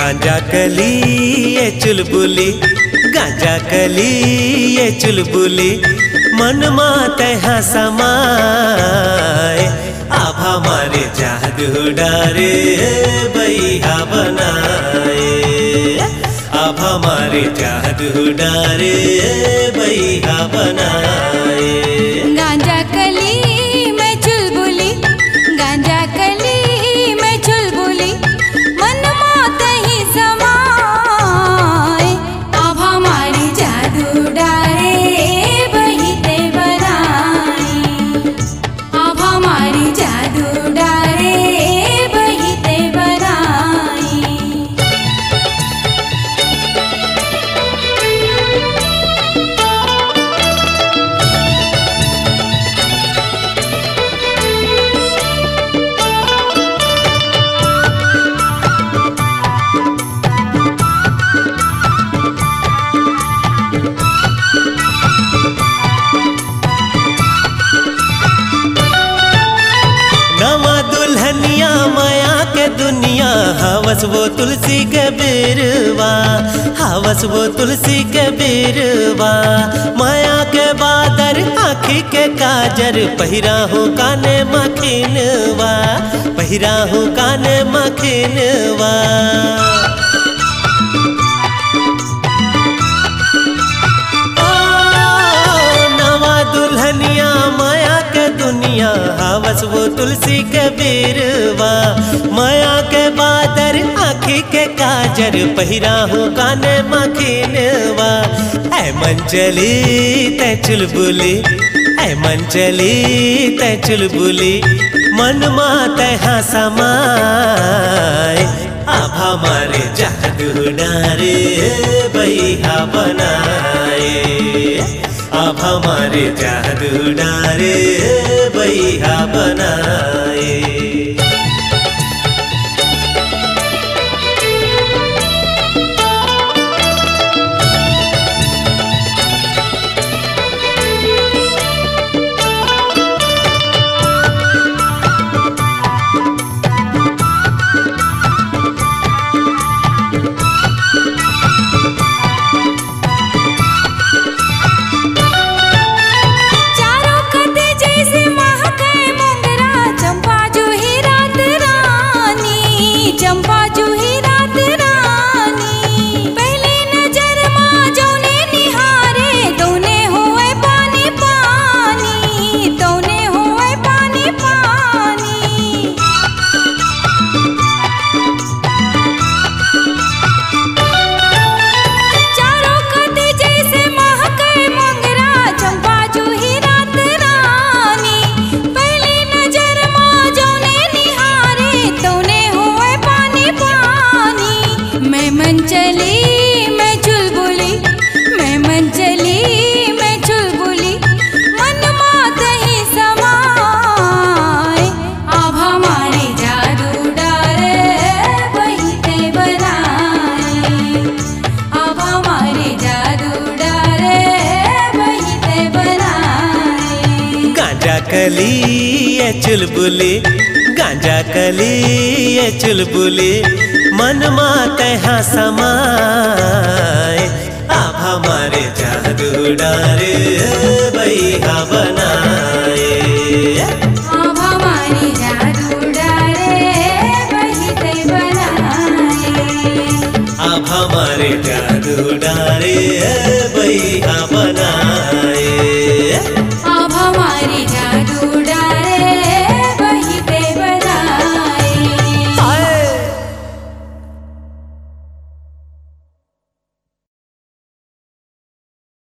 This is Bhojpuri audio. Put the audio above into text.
गांजा कली ये चुलबुली, गांजा कली ये चुलबुली, मन माते हाँ समाए। आभा मारे जादू डारे बैहा बनाए, आभा मारे जादू डारे बैहा बनाए। गांजा कली मैं चुलबुली, गांजा कली मैं चुलबुली, मन मात ही समाए। आभा मारी जादू डारे बहिते बनाई, आभा मारी जादू डारे बहिते बनाई। दुल्हनिया माया के दुनिया, हवस वो तुलसी के बेरवा, हवस वो तुलसी के बेरवा। माया के बादर आँखी के काजर, पहिरा हूँ काने मखिनवा, पहिरा हूँ काने मखिनवा। दुल्हनिया माया के दुनिया, हवस वो तुलसी के बेरवा। माया के बादर आँखी के काजर, पहिरा हूँ काने मखिनवा। ऐ मन चली तै चुलबुली, ऐ मन चली तै चुलबुली, मन माते हाँ समाए। आभा मारे जादू डारे बैहा बनाए, आभा मारे जादू डारे बैहा बनाए। मन चली मैं चुलबुली, मैं मन चली मैं चुलबुली, मन मात ही समाए। आभा मारे जादू डारे बहिते बनाए, आभा मारे जादू डारे बहिते बनाए। गांजा कली ये चुलबुली, गांजा कली ये चुलबुली, मन माते हाँ समाए। आभा मारे जादू डारे बैहा बनाए, आभा मारी जादू डारे बहिते बनाए, आभा मारे जादू डारे बैहा